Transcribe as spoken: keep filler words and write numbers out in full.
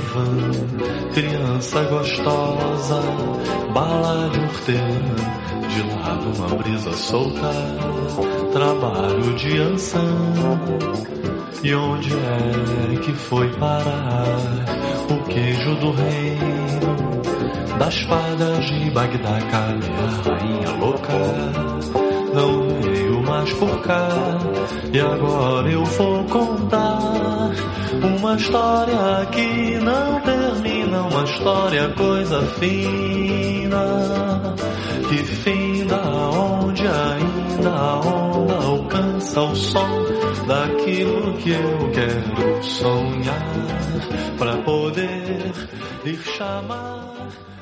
divã, criança gostosa, bala de hortelã, de lado uma brisa solta, trabalho de ançã. E onde é que foi parar o queijo do reino, das fadas de Bagdá? Cadê a rainha louca? Não veio mais por cá. E agora eu vou contar uma história que não termina, uma história coisa fina, que finda onde ainda a onda alcança o som daquilo que eu quero sonhar, pra poder lhe chamar